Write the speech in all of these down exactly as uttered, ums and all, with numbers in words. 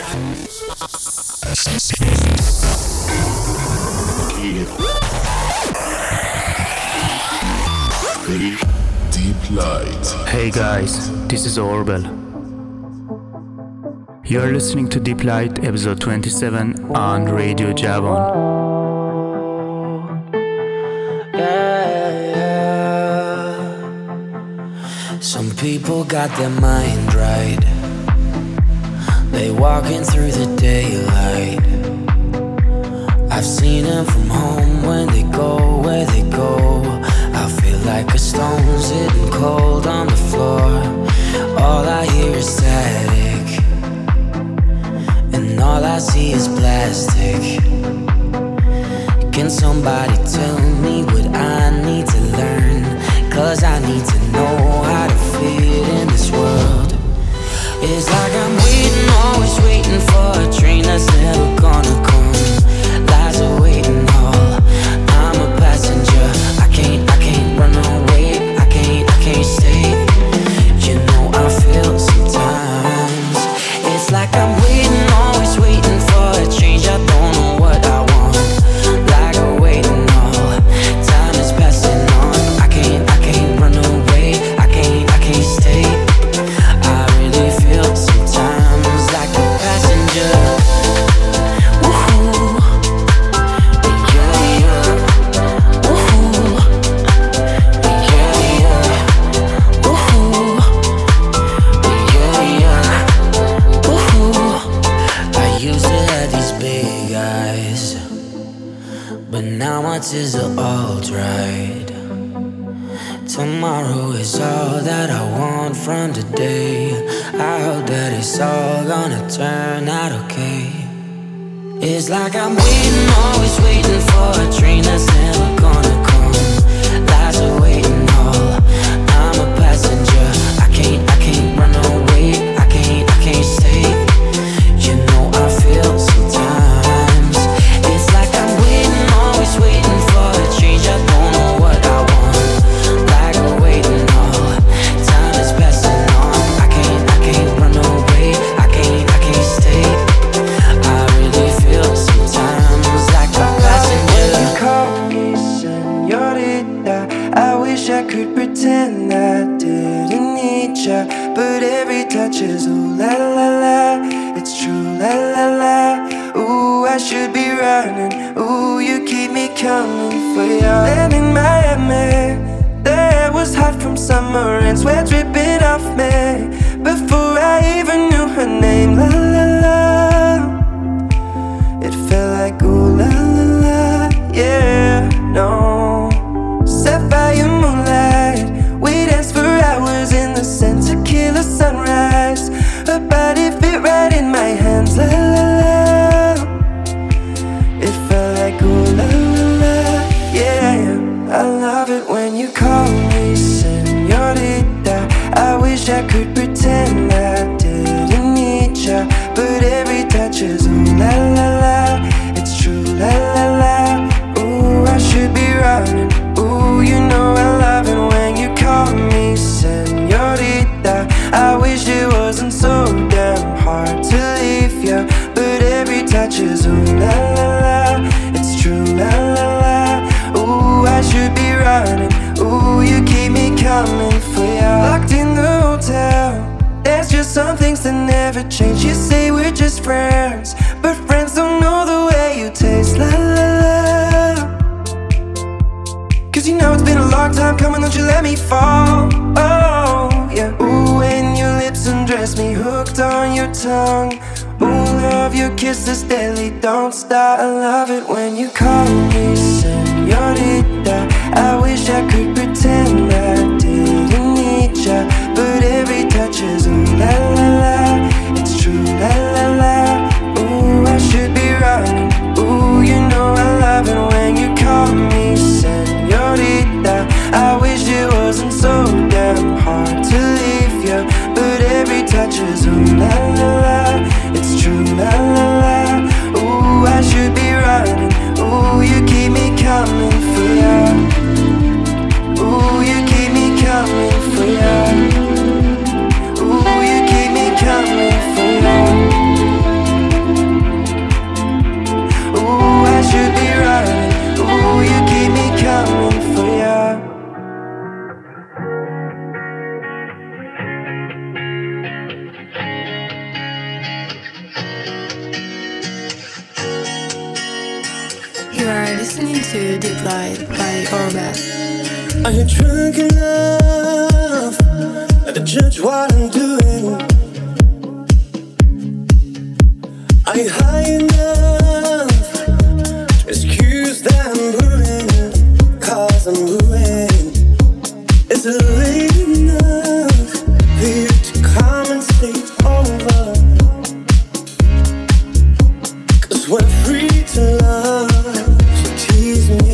Deep Light. Hey guys, this is Orbel. You are listening to Deep Light episode twenty-seven on Radio Javon. Yeah, yeah. Some people got their mind right. They walking through the daylight. I've seen them from home when they go where they go. I feel like a stone sitting cold on the floor. All I hear is static, and all I see is plastic. Can somebody tell me what I need to learn? Cause I need to know how to fit in this world. It's like I'm waiting, always waiting for a train that's never gonna come. Lies are waiting all, I'm a passenger. I can't, I can't run away, I can't, I can't stay. You know I feel sometimes. It's like I'm waiting, always waiting for a change. I don't know what I want. Like I'm waiting all, time is passing on. I can't, I can't run away, I can't, I can't stay. I really feel sometimes like a passenger. Woohoo. Yeah, yeah. Woohoo. Yeah, yeah. Woohoo. Yeah, yeah. Woohoo. I used to have these big eyes, but now my tears are all dried. Tomorrow is all that I want from today. I hope that it's all gonna turn out okay. It's like I'm waiting, always waiting for a train that's never gonna come. Lies are waiting all, I'm a passenger. I can't, I can't run away, I can't, I can't stay. You know I feel sometimes. It's like I'm waiting, always waiting for a change. I don't know what I want. Like I'm waiting all, time is passing on. I can't, I can't run away, I can't, I can't stay. I really feel sometimes like a passenger. You call me señorita. I wish I could pretend I didn't need ya, but every touch is ooh la la la. It's true la la la. Ooh, I should be running. Ooh, you keep me coming for ya. And in Miami, the air was hot from summer and sweat dripping off me before I even knew her name. La la la. It felt like ooh la la la. Yeah, no. Sapphire moonlight, we danced for hours in the scent tequila sunrise. Her body fit right in my hands. La la la. It felt like ooh la la la. Yeah, I love it when you call me señorita. I wish I could pretend I didn't need ya, but every touch is ooh la la la. It's true la la la. Ooh, I should be running. Ooh, you know I love it when you call me señorita. I wish it wasn't so damn hard to leave ya, but every touch is ooh la la la. It's true la la la. Ooh, I should be running. Ooh, you keep me coming for ya. Locked in the hotel, there's just some things that never change. You say we're just friends, but friends don't know the way you taste. La la la. Cause you know it's been a long time coming, don't you let me fall. Oh, yeah. Ooh, when your lips undress me, hooked on your tongue. Ooh, love your kisses daily, don't stop. I love it when you call me señorita. I wish I could pretend I didn't need ya, but every touch is ooh la la la. It's true la la la. Ooh, I should be running. Ooh, you know I love it when you call me señorita. I wish it wasn't so damn hard to leave ya, but every touch is ooh la la la. It's true la la la. Ooh, I should be running. Ooh, you keep me coming for ya. Ooh, you keep me coming for ya. listening to Deep Light by Orbit. Are you drunk enough to judge what I'm doing? Are you high enough to excuse that I'm moving? Cause I'm moving. Is it late enough for you to come and sleep over? Cause we're free to love, so tease me.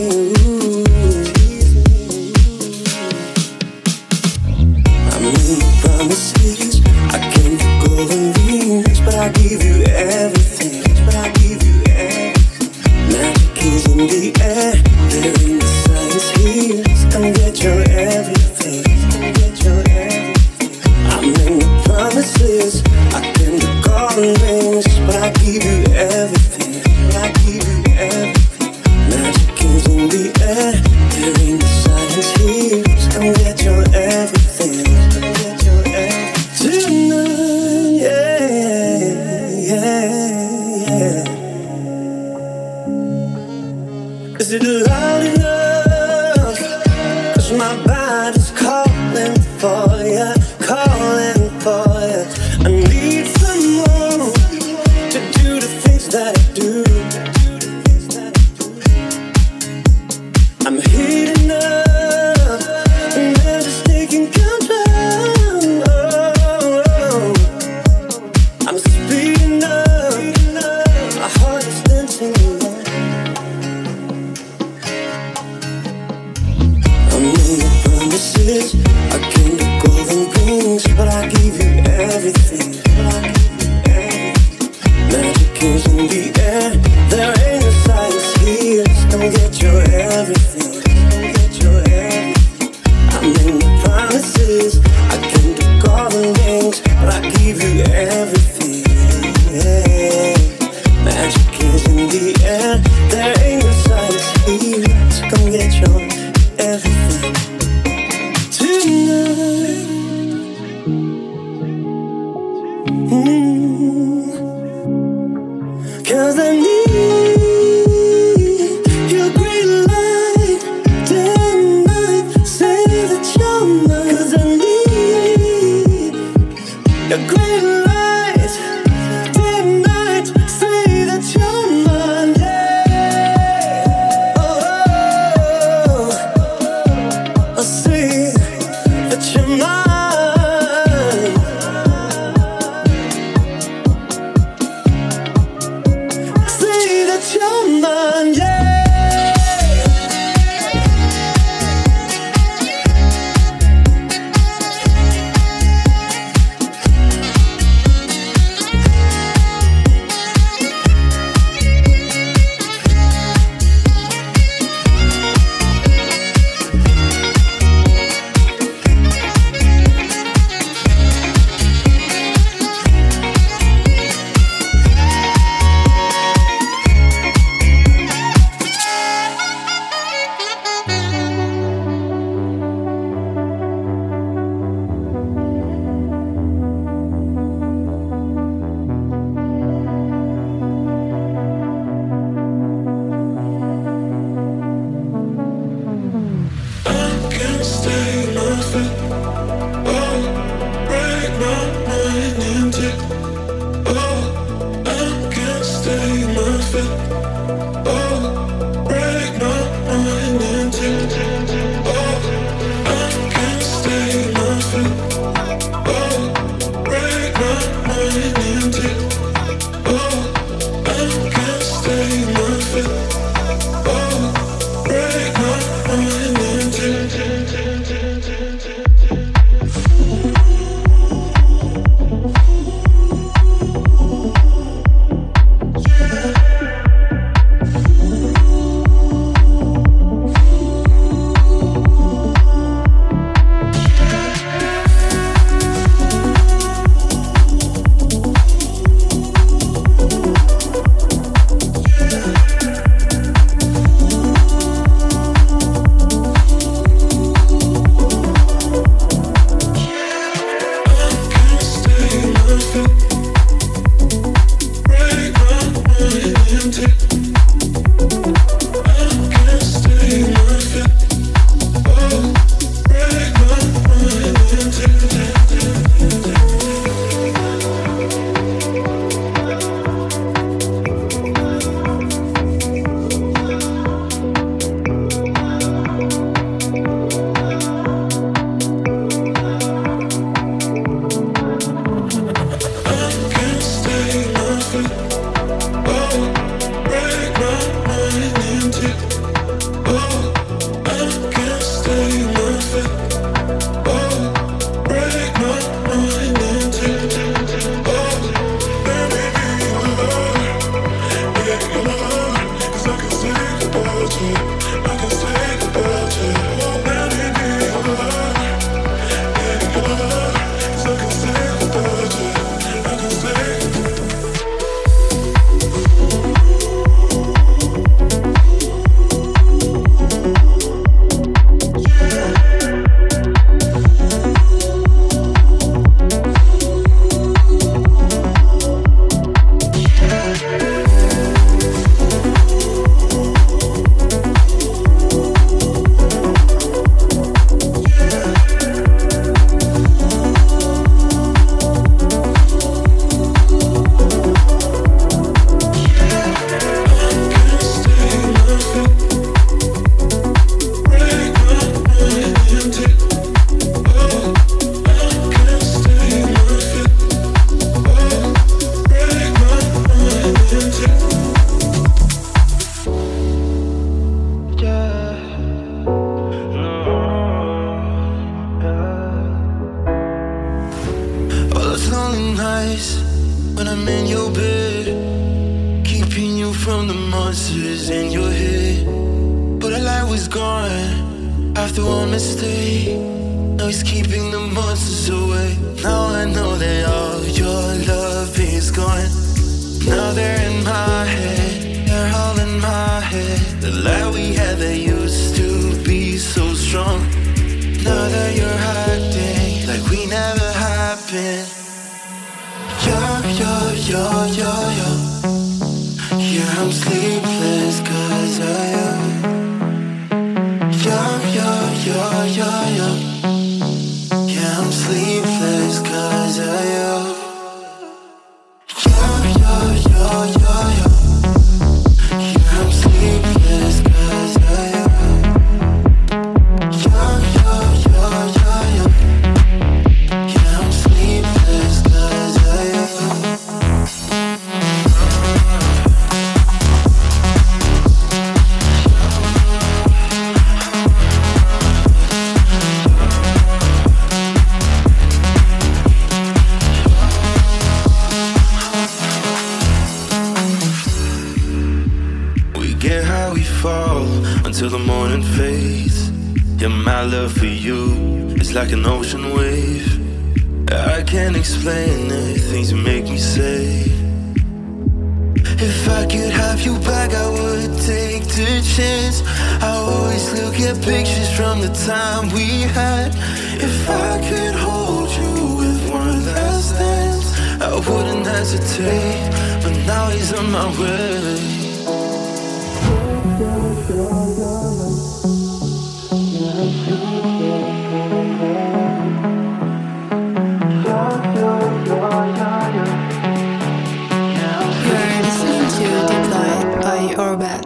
I give you everything, but I give you everything. Magic is in the air, there ain't no science here. Come get your everything, come get your everything. I make no promises, I can do golden rings, but I give you everything, but I give you everything. Magic is in the air, there ain't no science here. Come get your everything, come get your everything. Tonight, yeah. Yeah, yeah. Is it loud enough? Cause my body's calling for ya, calling for ya. I need someone to do the things that I do. I'm heating up and they're just taking control. I'm speeding up, my heart is dancing alone. I made no promises, I came to golden rings, but I give you everything, but I give you everything. Magic is in the air, there ain't no science here. Come get your everything, come get your everything. I made no promises, I came to golden rings, but I give you everything. Yeah. Magic is in the air, there ain't no science here. So come get your everything tonight. Mm. Cause I need your green light day and night. Say that you're mine. Cause I need your green light. Those lonely nights when I'm in your bed, keeping you from the monsters in your head. But the light was gone after one mistake. Now he's keeping the monsters away. Now I know that all your love is gone. Now they're in my head, they're all in my head. The light we had that used to be so strong. Now that you're hiding like we never happened. Yo, yo, yo, yo, yo. Yeah, I'm sleepless cause of you. Yo, yo, yo, yo, yo. Yeah, I'm sleepless cause of you. Yo, yo, yo, yo, yo. Yeah, I'm sleepless cause of you. Yo, yo, yo, yo, yo. Yeah, I'm sleepless cause of you. Until the morning fades. Yeah, my love for you is like an ocean wave. I can't explain the things you make me say. If I could have you back, I would take the chance. I always look at pictures from the time we had. If I could hold you with one last dance, I wouldn't hesitate. But now he's on my way. You're listening to Deployed by Orbit.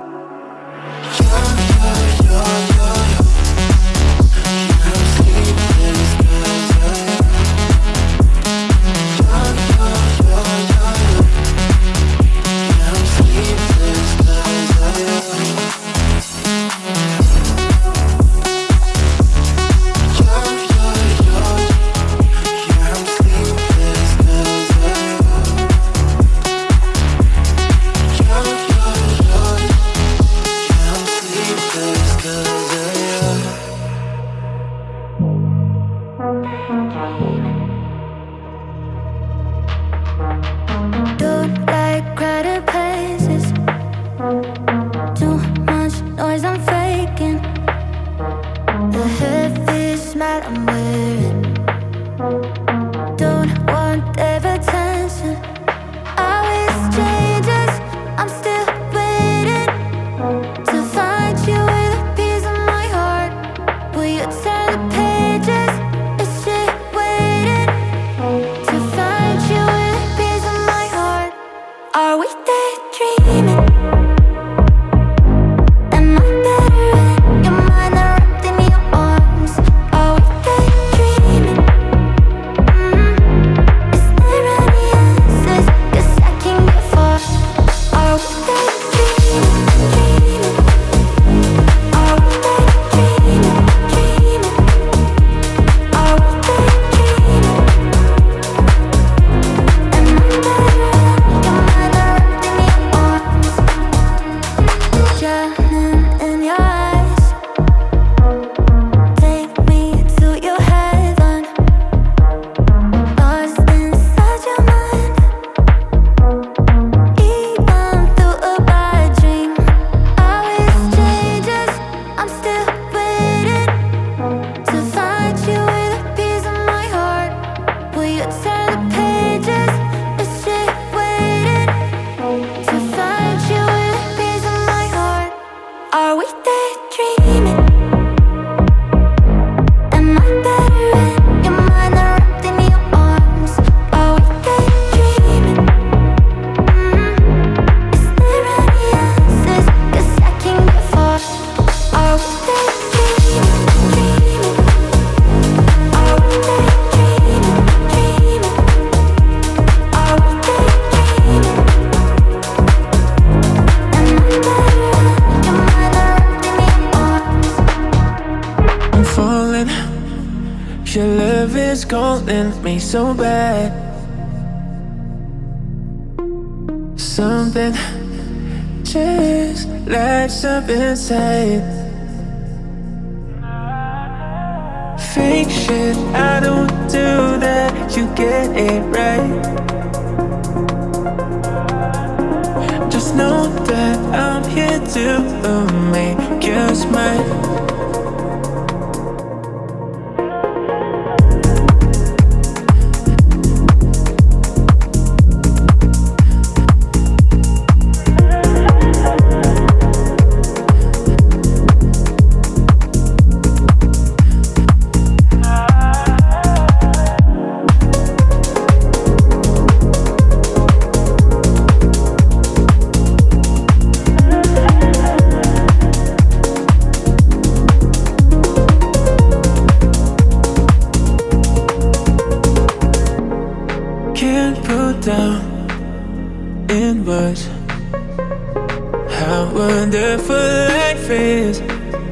Your love is calling me so bad. Something just lights up inside. Fake shit, I don't do that. You get it right. Just know that I'm here to make you smile. Down in words how wonderful life is,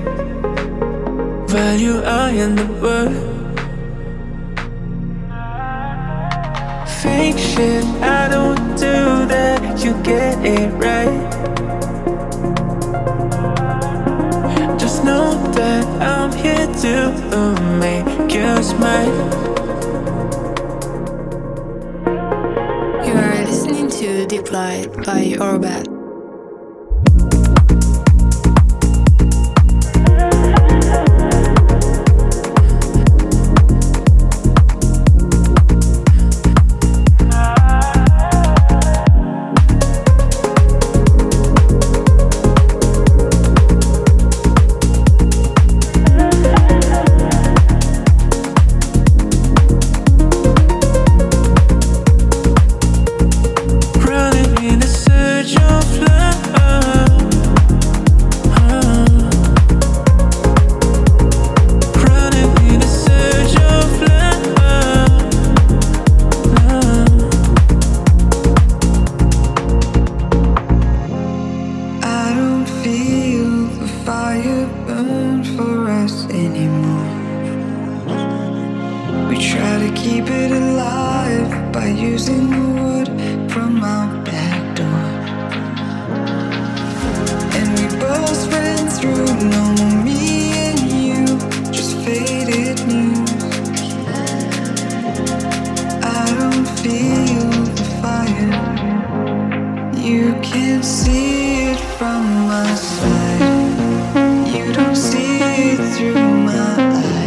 value I in the world. Fake shit, I don't do that. You get it right. Just know that I'm here to make you smile. To Deployed by Orbat.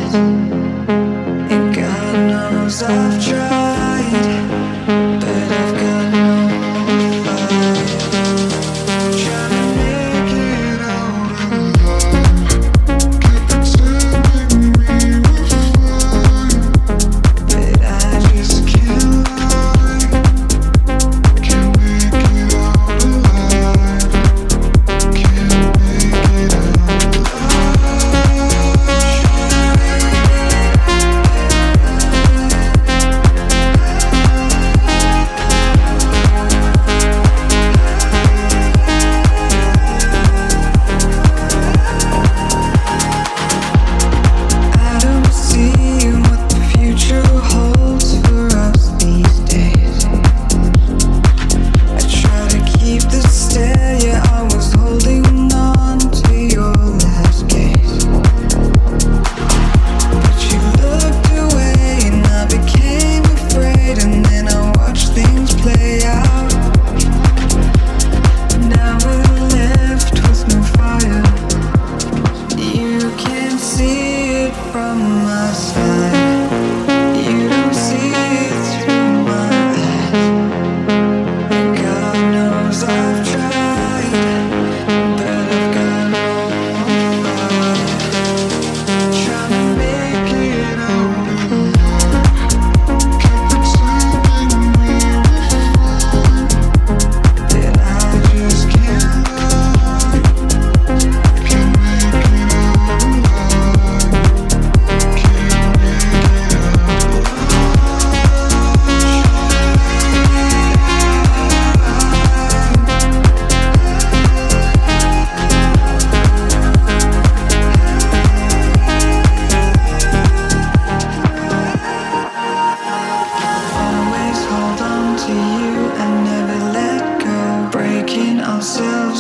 I've tried, but I've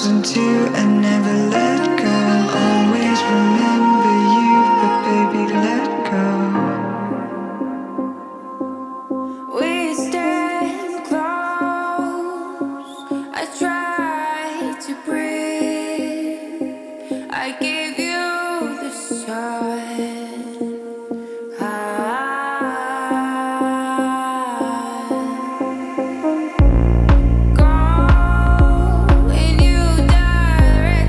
chosen to and never let go. I'll always remember you, but baby, let go. We stand close. I try to breathe. I give you the sun. Go in your direction.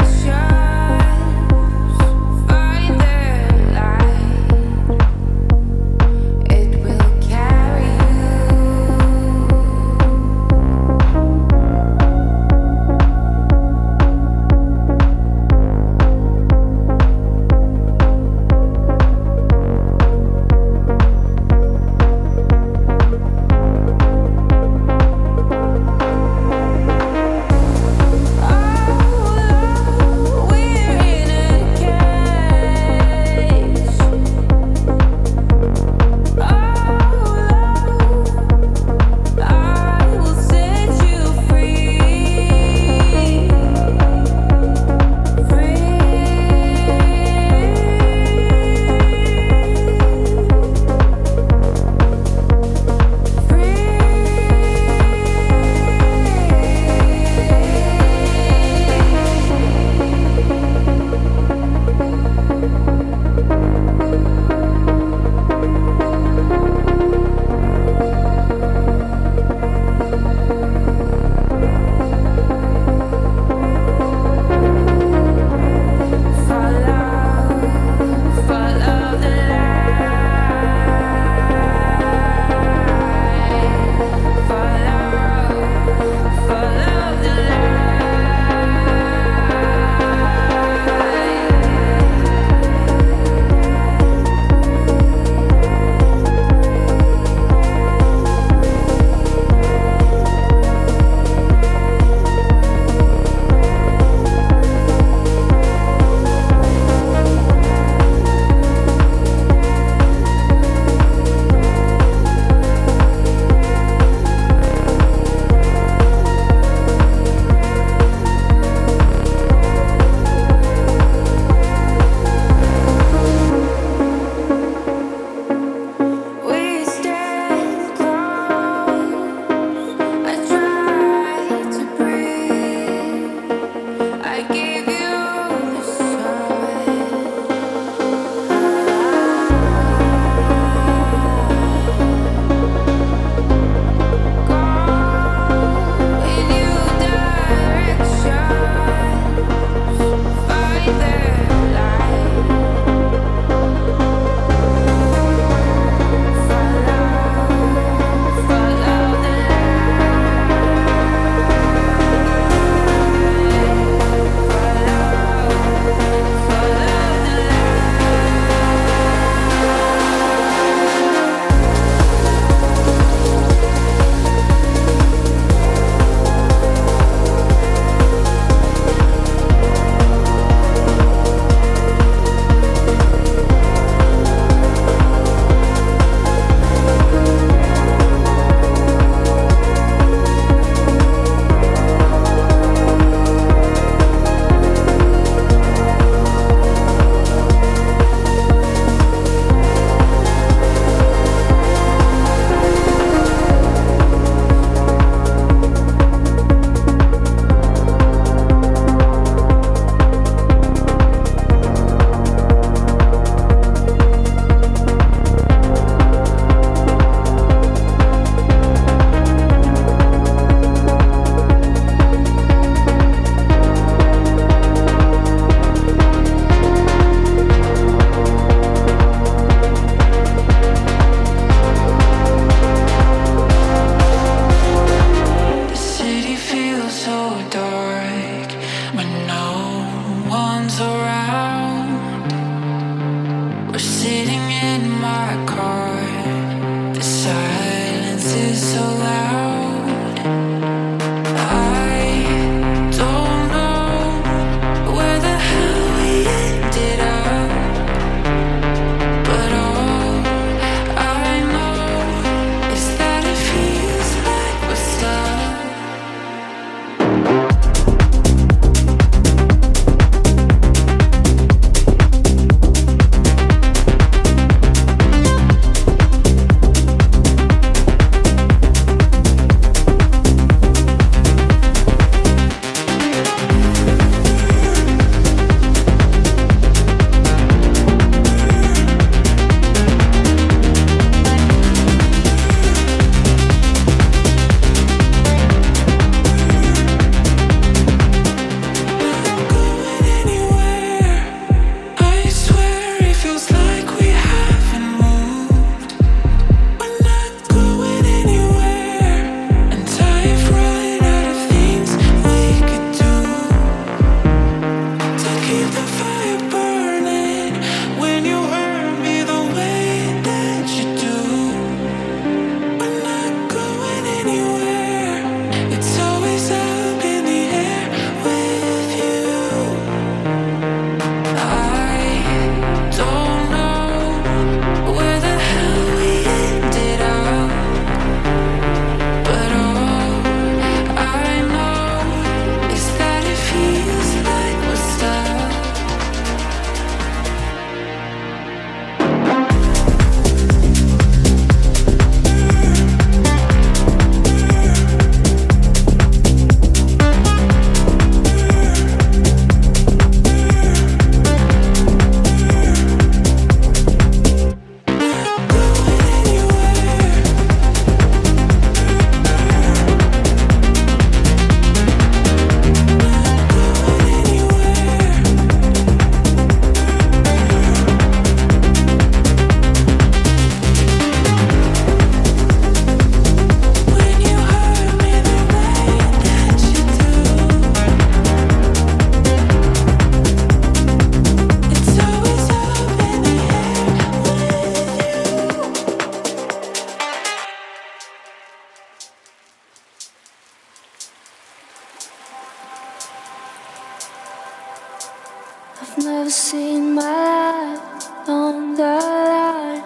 I've never seen my life on the line.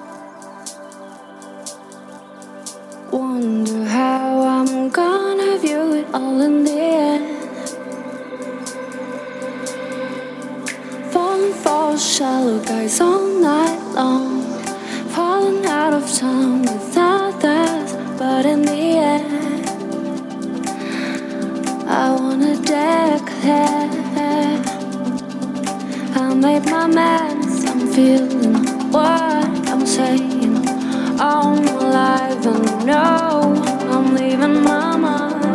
Wonder how I'm gonna view it all in the end. Falling for shallow guys all night long. Falling out of time with others, but in the end I wanna declare I made my meds, I'm feeling what I'm saying. I'm alive and know I'm leaving mama,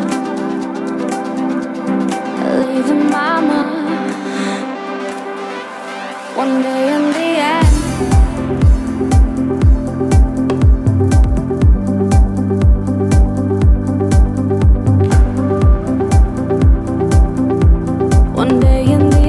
leaving mama. One day in the end One day in the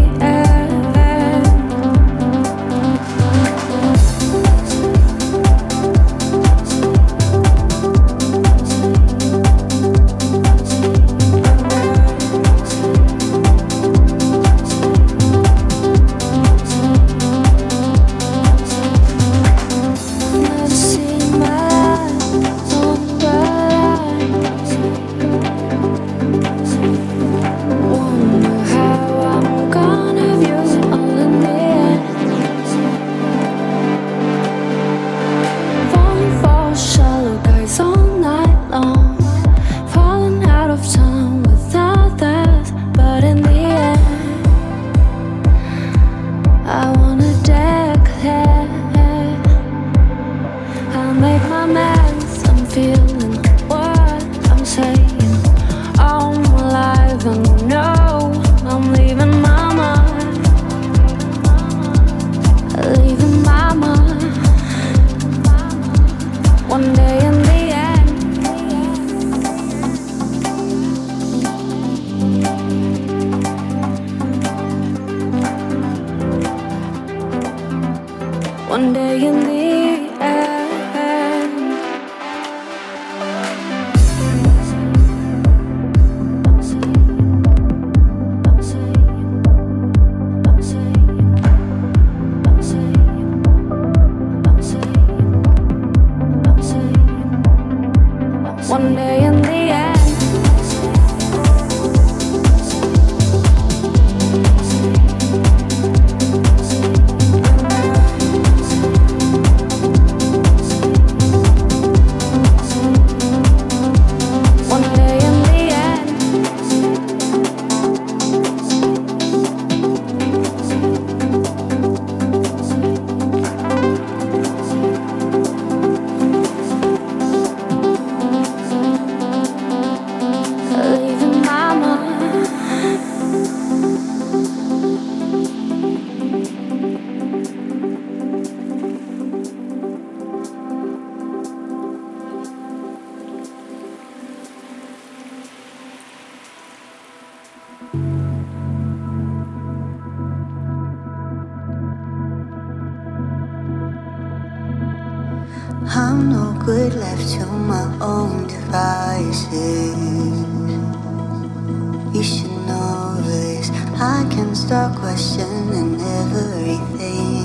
One day in the end One day in the end I'm no good left to my own devices. You should know this. I can start questioning everything.